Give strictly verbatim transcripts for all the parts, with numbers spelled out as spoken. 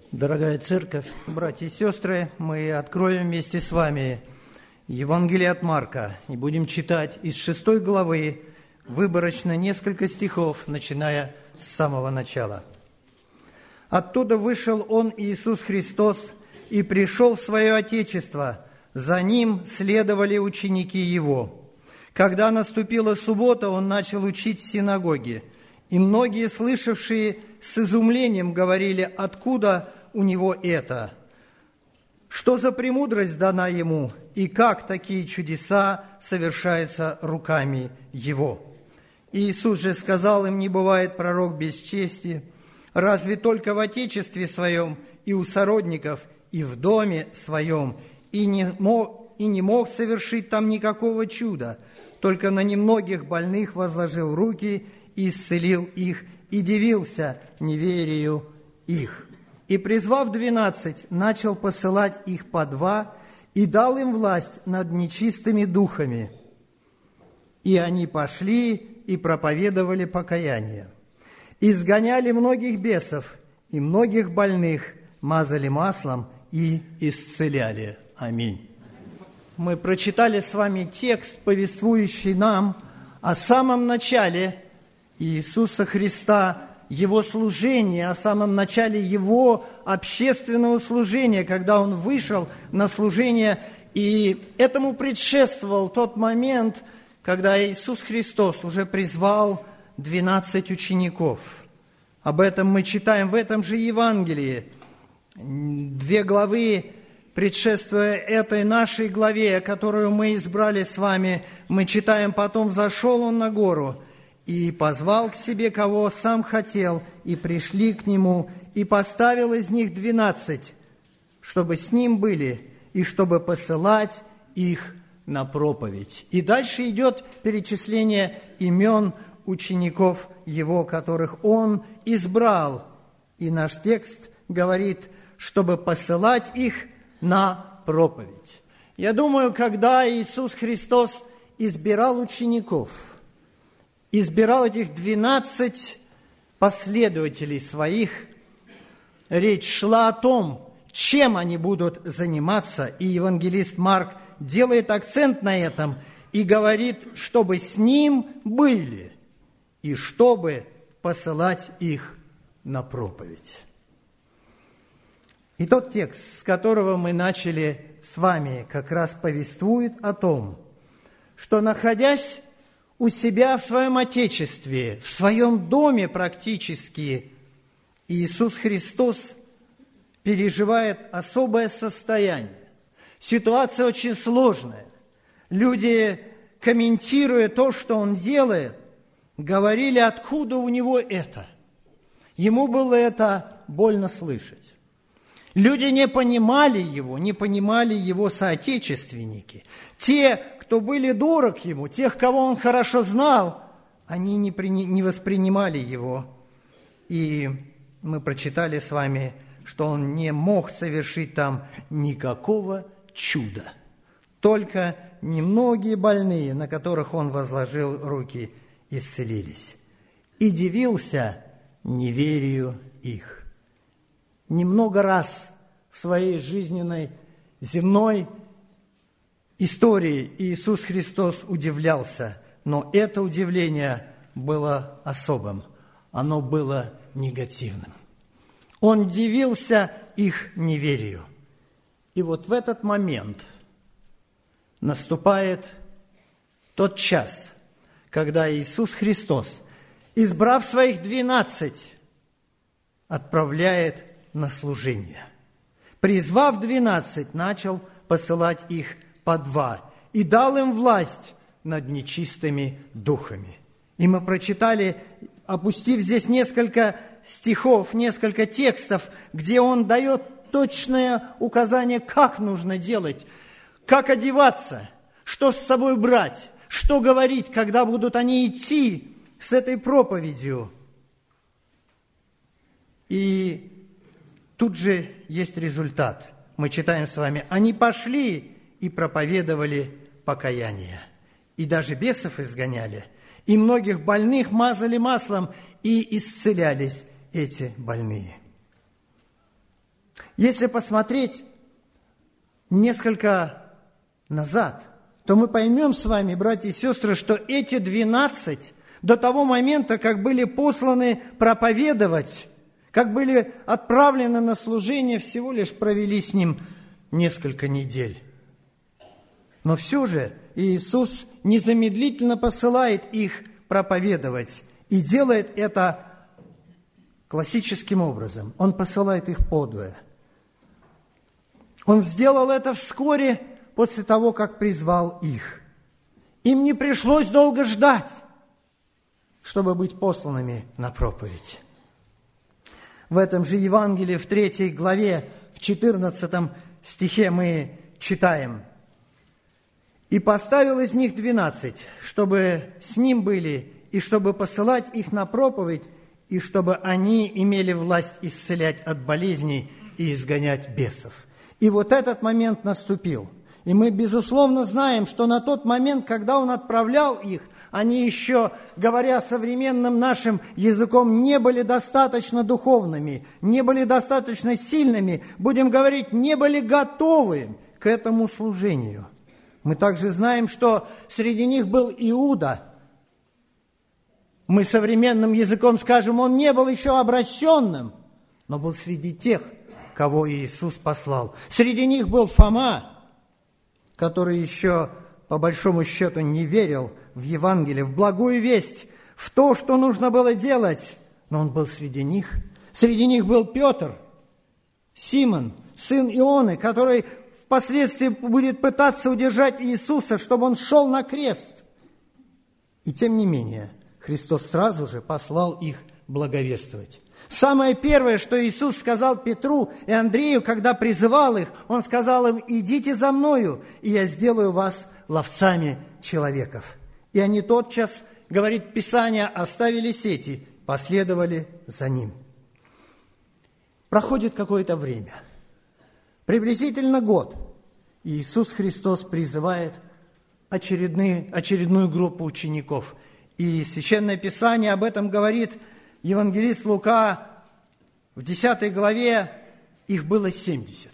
Дорогая церковь, братья и сестры, мы откроем вместе с вами Евангелие от Марка и будем читать из шестой главы выборочно несколько стихов, начиная с самого начала. «Оттуда вышел Он, Иисус Христос, и пришел в свое Отечество. За Ним следовали ученики Его. Когда наступила суббота, Он начал учить в синагоге, и многие, слышавшие, с изумлением говорили, откуда у Него это, что за премудрость дана Ему, и как такие чудеса совершаются руками Его. Иисус же сказал им, не бывает пророк без чести, разве только в Отечестве Своем и у сородников, и в доме Своем, и не мог, и не мог совершить там никакого чуда, только на немногих больных возложил руки и исцелил их, и дивился неверию их. И, призвав двенадцать, начал посылать их по два, и дал им власть над нечистыми духами. И они пошли и проповедовали покаяние. Изгоняли многих бесов, и многих больных мазали маслом и исцеляли. Аминь. Мы прочитали с вами текст, повествующий нам о самом начале Иисуса Христа, Его служения, о самом начале Его общественного служения, когда Он вышел на служение. И этому предшествовал тот момент, когда Иисус Христос уже призвал двенадцать учеников. Об этом мы читаем в этом же Евангелии. Две главы, предшествуя этой нашей главе, которую мы избрали с вами, мы читаем: «Потом взошел Он на гору, и позвал к себе, кого сам хотел, и пришли к Нему, и поставил из них двенадцать, чтобы с Ним были, и чтобы посылать их на проповедь». И дальше идет перечисление имен учеников Его, которых Он избрал. И наш текст говорит, чтобы посылать их на проповедь. Я думаю, когда Иисус Христос избирал учеников, избирал этих двенадцать последователей своих, речь шла о том, чем они будут заниматься, и евангелист Марк делает акцент на этом и говорит, чтобы с Ним были, и чтобы посылать их на проповедь. И тот текст, с которого мы начали с вами, как раз повествует о том, что, находясь у себя в своем Отечестве, в своем доме практически, Иисус Христос переживает особое состояние. Ситуация очень сложная. Люди, комментируя то, что Он делает, говорили, откуда у Него это. Ему было это больно слышать. Люди не понимали Его, не понимали Его соотечественники. Те, кто были дорог Ему, тех, кого Он хорошо знал, они не, при, не воспринимали Его. И мы прочитали с вами, что Он не мог совершить там никакого чуда. Только немногие больные, на которых Он возложил руки, исцелились. И дивился неверию их. Немного раз в своей жизненной земной истории Иисус Христос удивлялся, но это удивление было особым, оно было негативным. Он дивился их неверию. И вот в этот момент наступает тот час, когда Иисус Христос, избрав своих двенадцать, отправляет на служение. Призвав двенадцать, начал посылать их по два, и дал им власть над нечистыми духами. И мы прочитали, опустив здесь несколько стихов, несколько текстов, где Он дает точное указание, как нужно делать, как одеваться, что с собой брать, что говорить, когда будут они идти с этой проповедью. И тут же есть результат. Мы читаем с вами: они пошли и проповедовали покаяние. И даже бесов изгоняли. И многих больных мазали маслом, и исцелялись эти больные. Если посмотреть несколько назад, то мы поймем с вами, братья и сестры, что эти двенадцать до того момента, как были посланы проповедовать, как были отправлены на служение, всего лишь провели с ним несколько недель. Но все же Иисус незамедлительно посылает их проповедовать и делает это классическим образом. Он посылает их подвое. Он сделал это вскоре после того, как призвал их. Им не пришлось долго ждать, чтобы быть посланными на проповедь. В этом же Евангелии, в третьей главе, в четырнадцатом стихе мы читаем: «И поставил из них двенадцать, чтобы с ним были, и чтобы посылать их на проповедь, и чтобы они имели власть исцелять от болезней и изгонять бесов». И вот этот момент наступил. И мы, безусловно, знаем, что на тот момент, когда Он отправлял их, они еще, говоря современным нашим языком, не были достаточно духовными, не были достаточно сильными, будем говорить, не были готовы к этому служению. Мы также знаем, что среди них был Иуда. Мы современным языком скажем, он не был еще обращенным, но был среди тех, кого Иисус послал. Среди них был Фома, который еще, по большому счету, не верил в Евангелие, в благую весть, в то, что нужно было делать, но он был среди них. Среди них был Петр, Симон, сын Ионы, который впоследствии будет пытаться удержать Иисуса, чтобы он шел на крест. И тем не менее, Христос сразу же послал их благовествовать. Самое первое, что Иисус сказал Петру и Андрею, когда призывал их, Он сказал им: «Идите за Мною, и я сделаю вас ловцами человеков». И они тотчас, говорит Писание, оставили сети, последовали за Ним. Проходит какое-то время, приблизительно год, и Иисус Христос призывает очередные, очередную группу учеников. И Священное Писание об этом говорит. Евангелист Лука в десятой главе, их было семьдесят.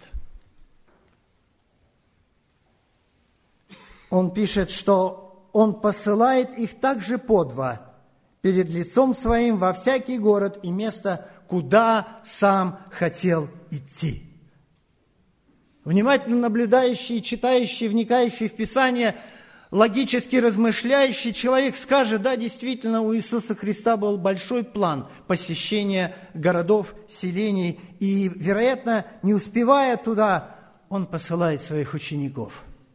Он пишет, что Он посылает их также по два перед лицом Своим во всякий город и место, куда Сам хотел идти. Внимательно наблюдающий, читающий, вникающий в Писание, логически размышляющий человек скажет: да, действительно, у Иисуса Христа был большой план посещения городов, селений, и, вероятно, не успевая туда, Он посылает своих учеников.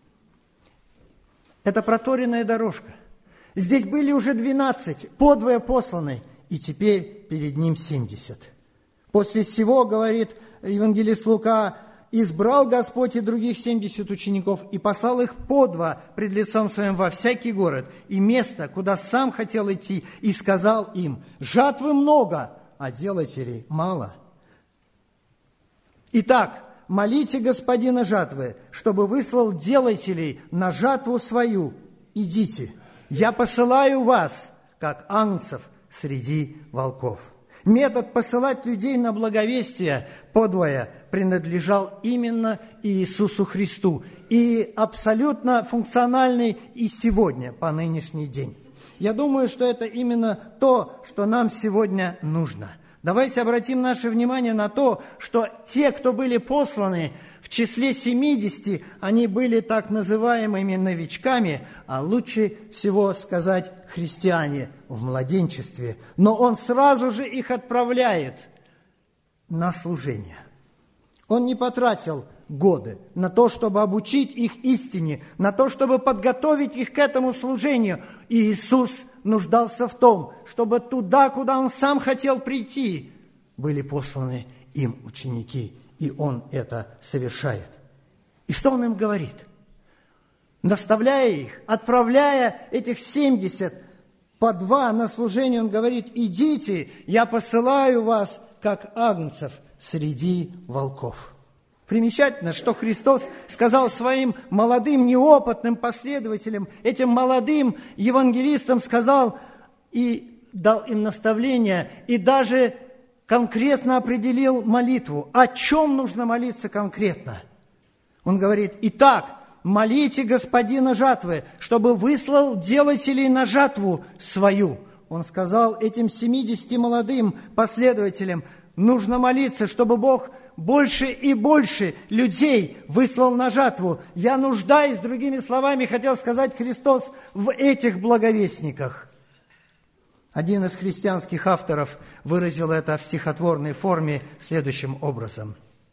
Это проторенная дорожка. Здесь были уже двенадцать, подвое посланы, и теперь перед Ним семьдесят. После всего, говорит евангелист Лука, избрал Господь и других семьдесят учеников и послал их по два пред лицом Своим во всякий город и место, куда Сам хотел идти, и сказал им: жатвы много, а делателей мало. Итак, молите Господина жатвы, чтобы выслал делателей на жатву свою. Идите, я посылаю вас, как агнцев среди волков. Метод посылать людей на благовестие подвое принадлежал именно Иисусу Христу и абсолютно функциональный и сегодня, по нынешний день. Я думаю, что это именно то, что нам сегодня нужно. Давайте обратим наше внимание на то, что те, кто были посланы в числе семидесяти, они были так называемыми новичками, а лучше всего сказать христиане в младенчестве. Но Он сразу же их отправляет на служение. Он не потратил годы на то, чтобы обучить их истине, на то, чтобы подготовить их к этому служению. И Иисус нуждался в том, чтобы туда, куда Он Сам хотел прийти, были посланы им ученики. И Он это совершает. И что Он им говорит? Наставляя их, отправляя этих семьдесят по два на служение, Он говорит: идите, я посылаю вас, как агнцев среди волков. Примечательно, что Христос сказал своим молодым, неопытным последователям, этим молодым евангелистам сказал и дал им наставление, и даже конкретно определил молитву. О чем нужно молиться конкретно? Он говорит: итак, молите Господина жатвы, чтобы выслал делателей на жатву свою. Он сказал этим семидесяти молодым последователям: нужно молиться, чтобы Бог больше и больше людей выслал на жатву. Я нуждаюсь, другими словами, хотел сказать Христос, в этих благовестниках. Один из христианских авторов выразил это в стихотворной форме следующим образом.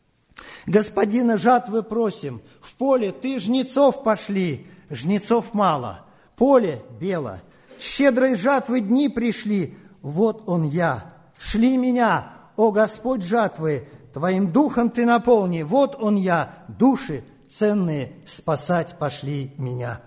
«Господина жатвы просим, в поле ты жнецов пошли, жнецов мало, поле бело, щедрой жатвы дни пришли, вот он я, шли меня, о Господь жатвы, Твоим духом Ты наполни, вот он я, души ценные спасать пошли меня».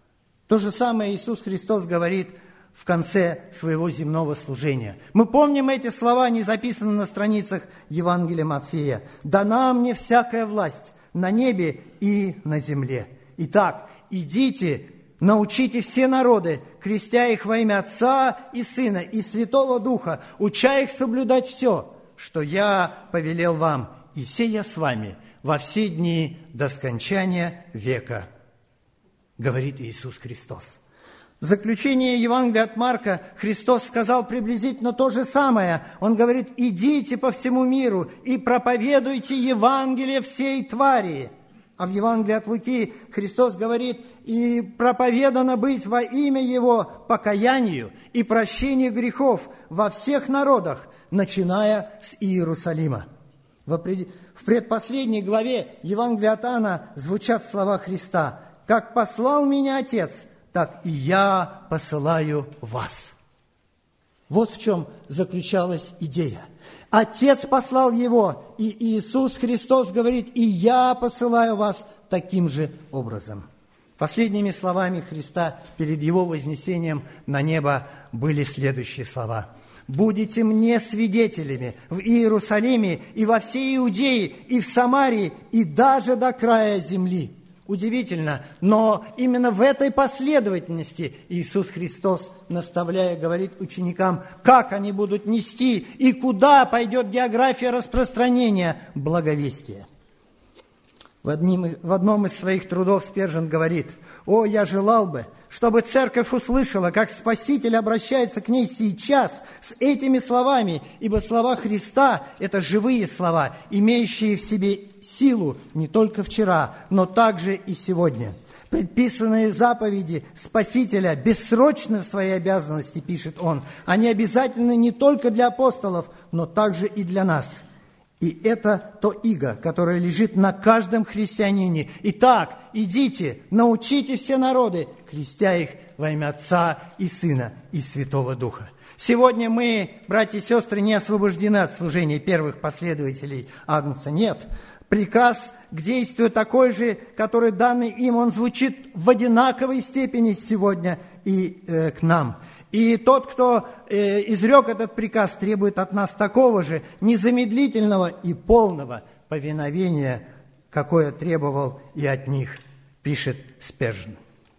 То же самое Иисус Христос говорит в конце своего земного служения. Мы помним эти слова, они записаны на страницах Евангелия Матфея. «Дана мне всякая власть на небе и на земле. Итак, идите, научите все народы, крестя их во имя Отца и Сына и Святого Духа, уча их соблюдать все, что я повелел вам, и сея с вами во все дни до скончания века», говорит Иисус Христос. В заключение Евангелия от Марка Христос сказал приблизительно то же самое. Он говорит: идите по всему миру и проповедуйте Евангелие всей твари. А в Евангелии от Луки Христос говорит: и проповедано быть во имя Его покаянию и прощению грехов во всех народах, начиная с Иерусалима. В предпоследней главе Евангелия от Иоанна звучат слова Христа: «Как послал меня Отец, так и я посылаю вас». Вот в чем заключалась идея. Отец послал его, и Иисус Христос говорит: и я посылаю вас таким же образом. Последними словами Христа перед его вознесением на небо были следующие слова: «Будете мне свидетелями в Иерусалиме и во всей Иудее, и в Самарии, и даже до края земли». Удивительно, но именно в этой последовательности Иисус Христос, наставляя, говорит ученикам, как они будут нести и куда пойдет география распространения благовестия. В, одним, в одном из своих трудов Спержен говорит: «О, я желал бы, чтобы церковь услышала, как Спаситель обращается к ней сейчас с этими словами, ибо слова Христа – это живые слова, имеющие в себе силу не только вчера, но также и сегодня. Предписанные заповеди Спасителя бессрочны в своей обязанности», пишет он, «они обязательны не только для апостолов, но также и для нас». И это то иго, которое лежит на каждом христианине. Итак, идите, научите все народы, крестя их во имя Отца и Сына и Святого Духа. Сегодня мы, братья и сестры, не освобождены от служения первых последователей Агнца. Нет, приказ к действию такой же, который данный им, он звучит в одинаковой степени сегодня и э, к нам. И тот, кто э, изрек этот приказ, требует от нас такого же незамедлительного и полного повиновения, какое требовал и от них, пишет Спержен.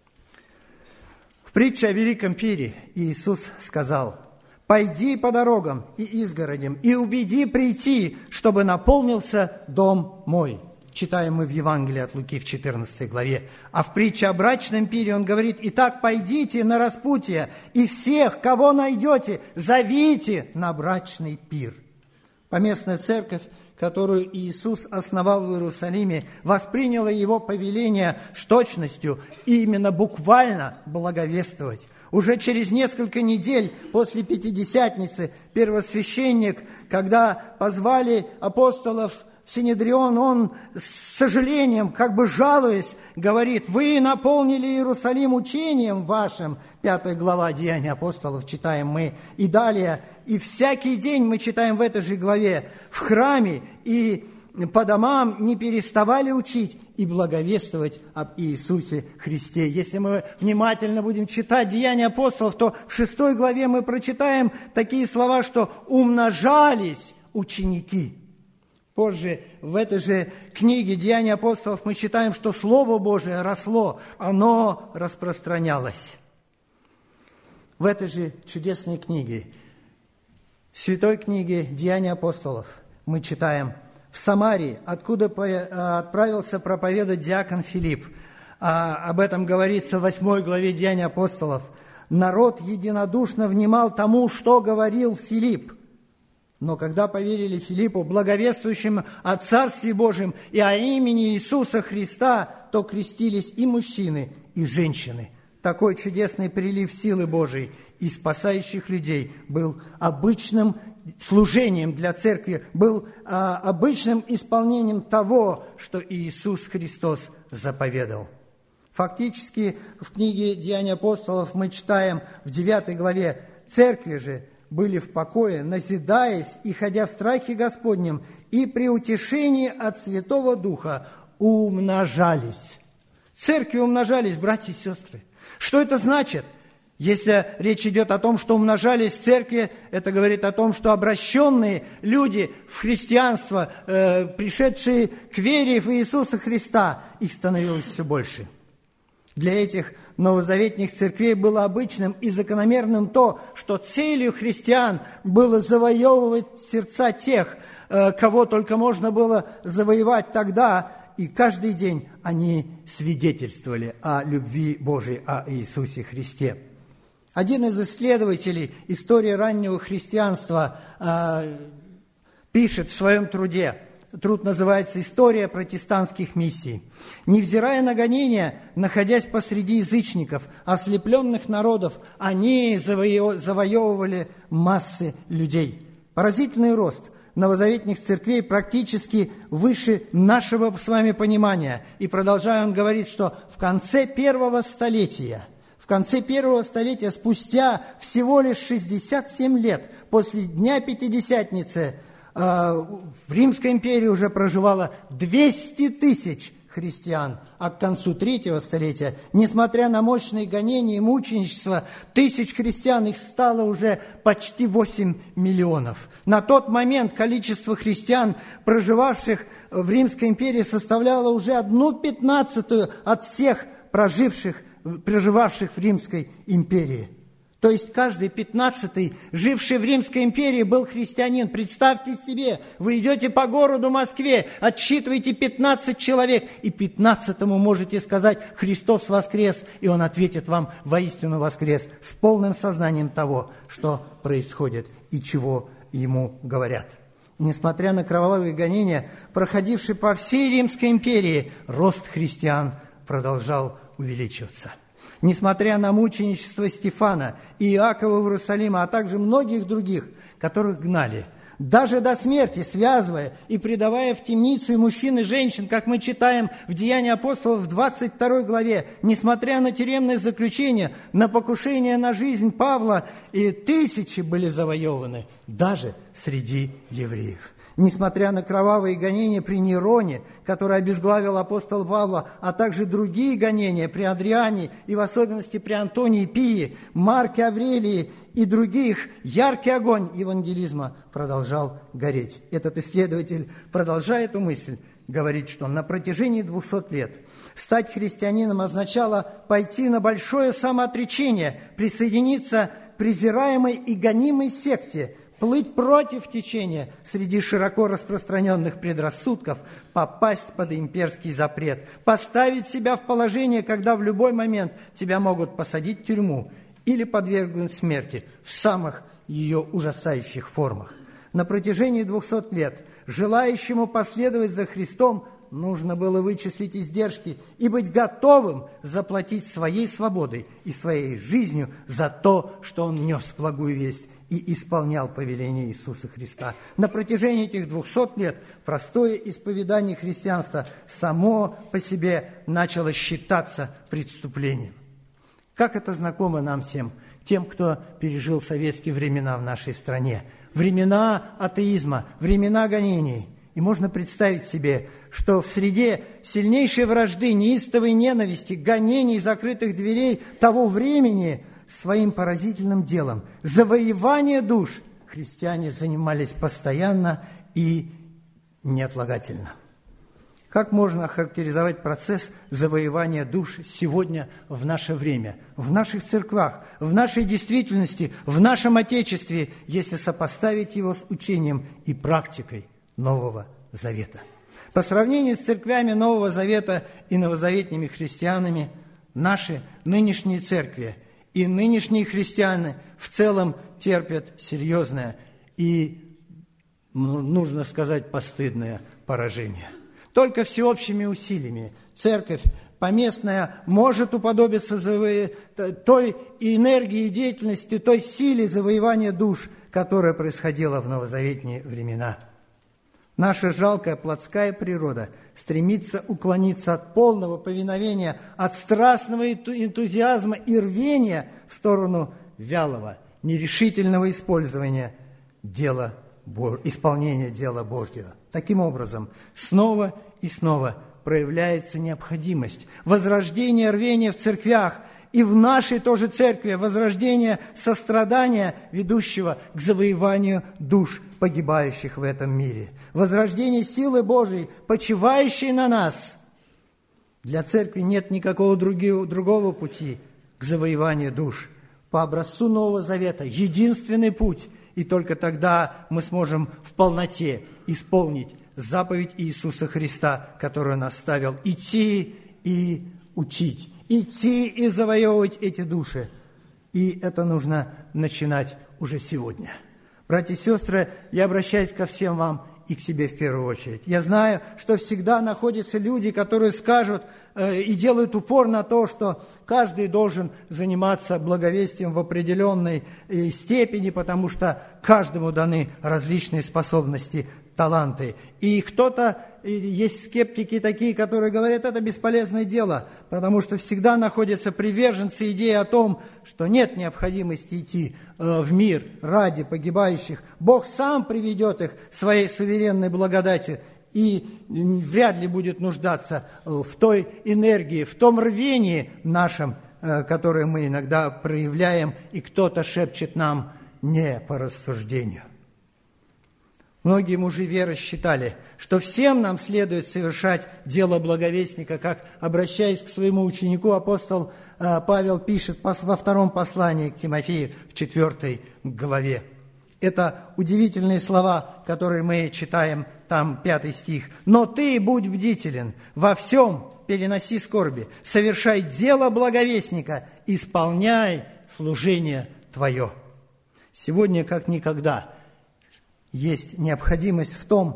В притче о великом пире Иисус сказал: «Пойди по дорогам и изгородям и убеди прийти, чтобы наполнился дом мой». Читаем мы в Евангелии от Луки в четырнадцатой главе. А в притче о брачном пире он говорит: «Итак, пойдите на распутье, и всех, кого найдете, зовите на брачный пир». Поместная церковь, которую Иисус основал в Иерусалиме, восприняла его повеление с точностью и именно буквально благовествовать. Уже через несколько недель после Пятидесятницы первосвященник, когда позвали апостолов в Синедрион, он с сожалением, как бы жалуясь, говорит: «Вы наполнили Иерусалим учением вашим». Пятая глава Деяний апостолов читаем мы. И далее, и всякий день мы читаем в этой же главе: в храме и по домам не переставали учить и благовествовать об Иисусе Христе. Если мы внимательно будем читать Деяния апостолов, то в шестой главе мы прочитаем такие слова, что умножались ученики. Позже в этой же книге «Деяния апостолов» мы читаем, что Слово Божие росло, оно распространялось. В этой же чудесной книге В святой книге «Деяния апостолов» мы читаем: «В Самарии, откуда отправился проповедовать диакон Филипп». А об этом говорится в восьмой главе «Деяний апостолов». «Народ единодушно внимал тому, что говорил Филипп. Но когда поверили Филиппу, благовествующим о Царстве Божьем и о имени Иисуса Христа, то крестились и мужчины, и женщины». Такой чудесный прилив силы Божией и спасающих людей был обычным служением для церкви, был а, обычным исполнением того, что Иисус Христос заповедал. Фактически в книге «Деяния апостолов» мы читаем в девятой главе: «Церкви же были в покое, назидаясь и ходя в страхе Господнем, и при утешении от Святого Духа умножались». Церкви умножались, братья и сестры. Что это значит? Если речь идет о том, что умножались церкви, это говорит о том, что обращенные люди в христианство, э, пришедшие к вере в Иисуса Христа, их становилось все больше. Для этих новозаветных церквей было обычным и закономерным то, что целью христиан было завоевывать сердца тех, э, кого только можно было завоевать тогда, и каждый день они свидетельствовали о любви Божией, о Иисусе Христе. Один из исследователей истории раннего христианства э, пишет в своем труде, труд называется «История протестантских миссий». «Невзирая на гонения, находясь посреди язычников, ослепленных народов, они заво- завоевывали массы людей». Поразительный рост новозаветных церквей практически выше нашего с вами понимания. И продолжая, он говорит, что в конце первого столетия, в конце первого столетия, спустя всего лишь шестьдесят семь лет после Дня Пятидесятницы, э, в Римской империи уже проживало двести тысяч христиан, а к концу третьего столетия, несмотря на мощные гонения и мученичество, тысяч христиан, их стало уже почти восемь миллионов. На тот момент количество христиан, проживавших в Римской империи, составляло уже одну пятнадцатую от всех проживших, проживавших в Римской империи. То есть каждый пятнадцатый, живший в Римской империи, был христианин. Представьте себе, вы идете по городу Москве, отсчитываете пятнадцать человек, и пятнадцатому можете сказать: «Христос воскрес», и он ответит вам: «Воистину воскрес», с полным сознанием того, что происходит и чего ему говорят. И несмотря на кровавые гонения, проходившие по всей Римской империи, рост христиан продолжал увеличиваться. Несмотря на мученичество Стефана и Иакова в Иерусалиме, а также многих других, которых гнали, даже до смерти связывая и предавая в темницу и мужчин, и женщин, как мы читаем в Деянии апостолов в двадцать второй главе, несмотря на тюремное заключение, на покушение на жизнь Павла, и тысячи были завоеваны даже среди евреев. Несмотря на кровавые гонения при Нероне, который обезглавил апостола Павла, а также другие гонения при Адриане и в особенности при Антонии Пии, Марке Аврелии и других, яркий огонь евангелизма продолжал гореть. Этот исследователь, продолжая эту мысль, говорит, что на протяжении двухсот лет стать христианином означало пойти на большое самоотречение, присоединиться к презираемой и гонимой секте, плыть против течения среди широко распространенных предрассудков, попасть под имперский запрет, поставить себя в положение, когда в любой момент тебя могут посадить в тюрьму или подвергнуть смерти в самых ее ужасающих формах. На протяжении двухсот лет желающему последовать за Христом нужно было вычислить издержки и быть готовым заплатить своей свободой и своей жизнью за то, что он нес благую весть и исполнял повеление Иисуса Христа. На протяжении этих двухсот лет простое исповедание христианства само по себе начало считаться преступлением. Как это знакомо нам всем, тем, кто пережил советские времена в нашей стране, времена атеизма, времена гонений. И можно представить себе, что в среде сильнейшей вражды, неистовой ненависти, гонений, закрытых дверей того времени своим поразительным делом завоевания душ христиане занимались постоянно и неотлагательно. Как можно охарактеризовать процесс завоевания душ сегодня в наше время, в наших церквах, в нашей действительности, в нашем Отечестве, если сопоставить его с учением и практикой Нового Завета? По сравнению с церквями Нового Завета и новозаветными христианами, наши нынешние церкви и нынешние христиане в целом терпят серьезное и, нужно сказать, постыдное поражение. Только всеобщими усилиями церковь поместная может уподобиться той энергии и деятельности, той силе завоевания душ, которая происходила в новозаветные времена. Наша жалкая плотская природа стремится уклониться от полного повиновения, от страстного энтузиазма и рвения в сторону вялого, нерешительного использования дела, исполнения дела Божьего. Таким образом, снова и снова проявляется необходимость возрождения рвения в церквях и в нашей тоже церкви, возрождения сострадания, ведущего к завоеванию душ погибающих в этом мире, возрождение силы Божией, почивающей на нас. Для церкви нет никакого другого пути к завоеванию душ. По образцу Нового Завета единственный путь, и только тогда мы сможем в полноте исполнить заповедь Иисуса Христа, которую Он оставил: идти и учить, идти и завоевывать эти души. И это нужно начинать уже сегодня. Братья и сестры, я обращаюсь ко всем вам и к себе в первую очередь. Я знаю, что всегда находятся люди, которые скажут э, и делают упор на то, что каждый должен заниматься благовестием в определенной э, степени, потому что каждому даны различные способности, таланты. И кто-то, есть скептики такие, которые говорят, это бесполезное дело, потому что всегда находятся приверженцы идеи о том, что нет необходимости идти в мир ради погибающих. Бог сам приведет их своей суверенной благодатью и вряд ли будет нуждаться в той энергии, в том рвении нашем, которое мы иногда проявляем, и кто-то шепчет нам не по рассуждению. Многие мужи веры считали, что всем нам следует совершать дело благовестника, как, обращаясь к своему ученику, апостол Павел пишет во втором послании к Тимофею в четвертой главе. Это удивительные слова, которые мы читаем, там пятый стих. «Но ты будь бдителен, во всем переноси скорби, совершай дело благовестника, исполняй служение твое». Сегодня, как никогда, есть необходимость в том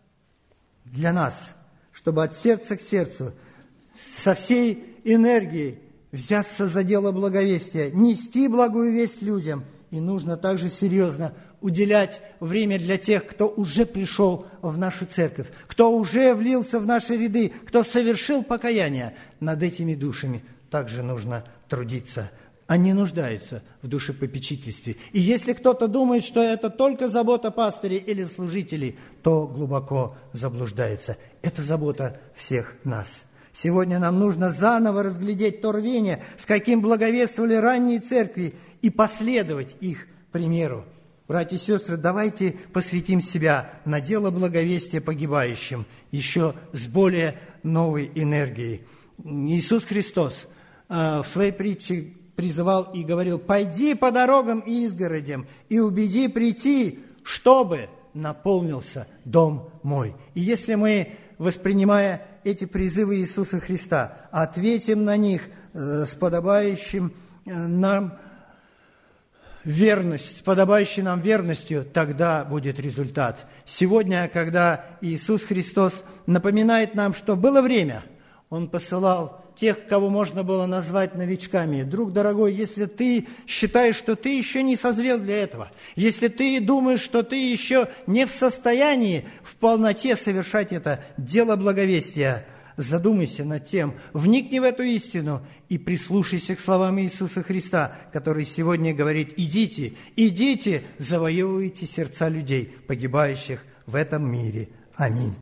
для нас, чтобы от сердца к сердцу, со всей энергией взяться за дело благовестия, нести благую весть людям. И нужно также серьезно уделять время для тех, кто уже пришел в нашу церковь, кто уже влился в наши ряды, кто совершил покаяние. Над этими душами также нужно трудиться. Они нуждаются в душепопечительстве. И если кто-то думает, что это только забота пастырей или служителей, то глубоко заблуждается. Это забота всех нас. Сегодня нам нужно заново разглядеть то рвение, с каким благовествовали ранние церкви, и последовать их примеру. Братья и сестры, давайте посвятим себя на дело благовестия погибающим еще с более новой энергией. Иисус Христос в своей притче призывал и говорил: «Пойди по дорогам и изгородям, и убеди прийти, чтобы наполнился дом мой». И если мы, воспринимая эти призывы Иисуса Христа, ответим на них с подобающим нам верность, с подобающей нам верностью, тогда будет результат. Сегодня, когда Иисус Христос напоминает нам, что было время, Он посылал тех, кого можно было назвать новичками. Друг дорогой, если ты считаешь, что ты еще не созрел для этого, если ты думаешь, что ты еще не в состоянии в полноте совершать это дело благовестия, задумайся над тем, вникни в эту истину и прислушайся к словам Иисуса Христа, который сегодня говорит: идите, идите, завоевывайте сердца людей, погибающих в этом мире. Аминь.